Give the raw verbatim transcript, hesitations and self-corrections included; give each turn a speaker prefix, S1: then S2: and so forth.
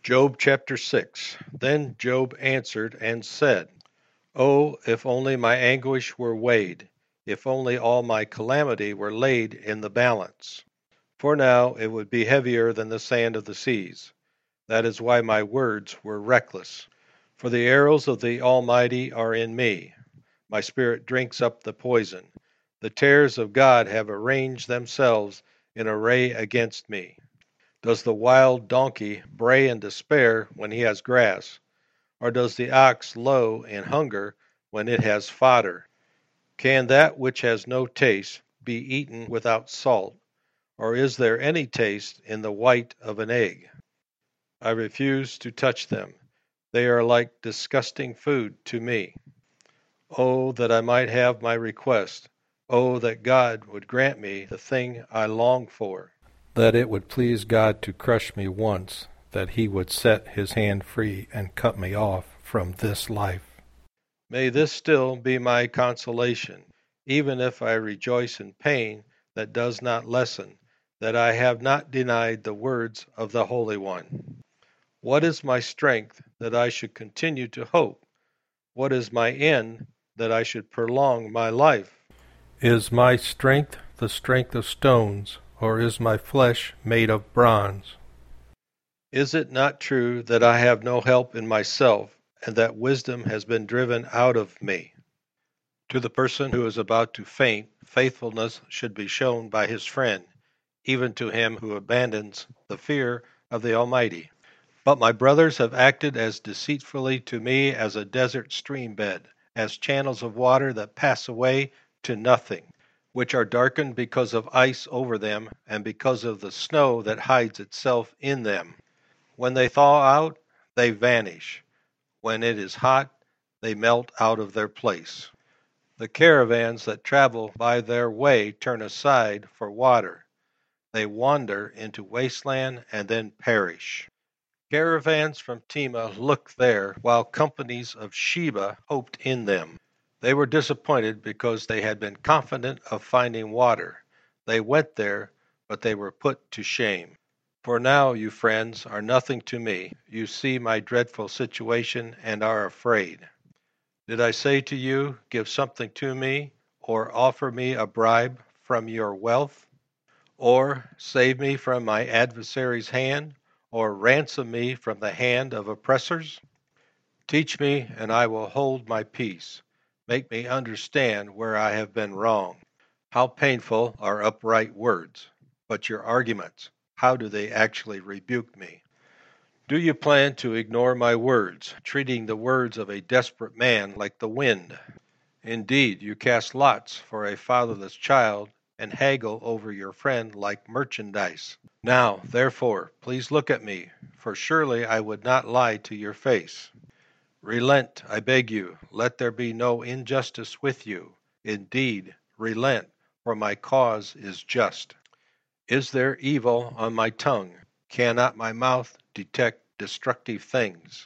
S1: Job chapter six. Then Job answered and said, Oh, if only my anguish were weighed, if only all my calamity were laid in the balance. For now it would be heavier than the sand of the seas. That is why my words were reckless. For the arrows of the Almighty are in me. My spirit drinks up the poison. The tares of God have arranged themselves in array against me. Does the wild donkey bray in despair when he has grass? Or does the ox low in hunger when it has fodder? Can that which has no taste be eaten without salt? Or is there any taste in the white of an egg? I refuse to touch them. They are like disgusting food to me. Oh, that I might have my request. Oh, that God would grant me the thing I long for.
S2: That it would please God to crush me once, that he would set his hand free and cut me off from this life.
S1: May this still be my consolation, even if I rejoice in pain that does not lessen, that I have not denied the words of the Holy One. What is my strength that I should continue to hope? What is my end that I should prolong my life?
S2: Is my strength the strength of stones, or is my flesh made of bronze?
S1: Is it not true that I have no help in myself, and that wisdom has been driven out of me? To the person who is about to faint, faithfulness should be shown by his friend, even to him who abandons the fear of the Almighty. But my brothers have acted as deceitfully to me as a desert stream bed, as channels of water that pass away to nothing, which are darkened because of ice over them, and because of the snow that hides itself in them. When they thaw out, they vanish. When it is hot, they melt out of their place. The caravans that travel by their way turn aside for water. They wander into wasteland and then perish. Caravans from Tema looked there, while companies of Sheba hoped in them. They were disappointed because they had been confident of finding water. They went there, but they were put to shame. For now, you friends, are nothing to me. You see my dreadful situation and are afraid. Did I say to you, give something to me, or offer me a bribe from your wealth? Or save me from my adversary's hand, or ransom me from the hand of oppressors? Teach me, and I will hold my peace. Make me understand where I have been wrong. How painful are upright words, but your arguments, how do they actually rebuke me? Do you plan to ignore my words, treating the words of a desperate man like the wind? Indeed, you cast lots for a fatherless child and haggle over your friend like merchandise. Now, therefore, please look at me, for surely I would not lie to your face. Relent, I beg you, let there be no injustice with you. Indeed, relent, for my cause is just. Is there evil on my tongue? Cannot my mouth detect destructive things?